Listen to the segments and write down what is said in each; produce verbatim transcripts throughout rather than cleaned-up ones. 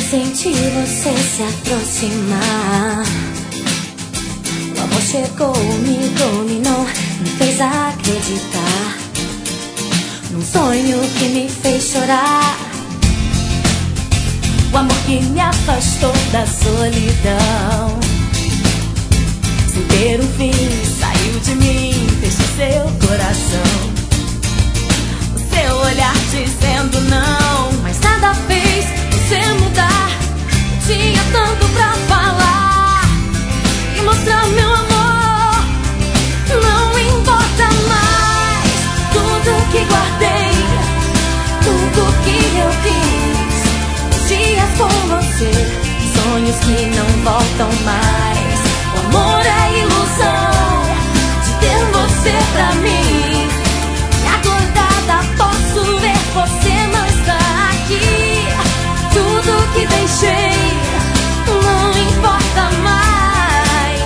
senti você se aproximar. O amor chegou, me dominou, me fez acreditar num sonho que me fez chorar. O amor que me afastou da solidão, sem ter um fim, saiu de mim, fechou seu coração. O seu olhar dizendo não, mas nada fez você mudar. Tinha tanto pra falar e mostrar meu amor. Não importa mais tudo que guardei, tudo que eu quis, dias com você, sonhos que não voltam mais. O amor é ilusão de ter você pra mim. E acordada posso ver você não está aqui. Tudo que deixei não importa mais.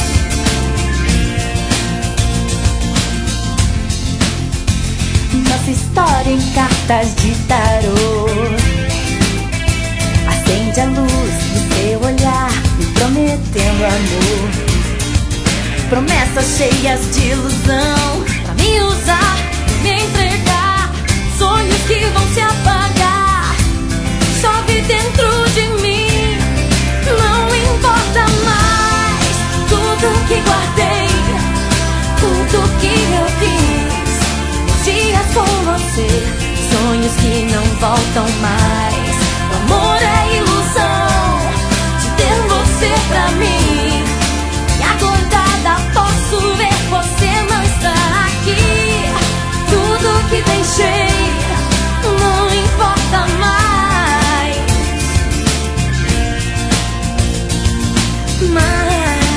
Nossa história em cartas de tarô acende a luz do seu olhar, me prometendo amor. Promessas cheias de ilusão pra me usar, me entregar. Sonhos que vão se apagar, chove dentro de mim. Não importa mais tudo que guardei, tudo que eu quis, dias com você, sonhos que não voltam mais. O amor é ilusão de ter você pra mim. E acordada posso ver você não está aqui. Tudo que deixei não importa mais. Mais.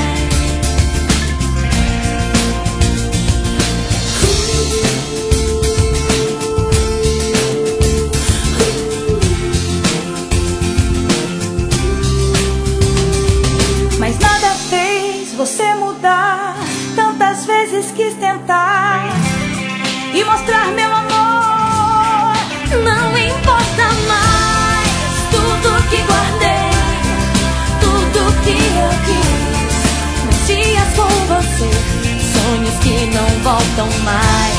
Mas nada fez você mudar. Tantas vezes quis tentar e mostrar meu amor. Não importa mais tudo que guardei, tudo que eu quis, meus dias com você, sonhos que não voltam mais.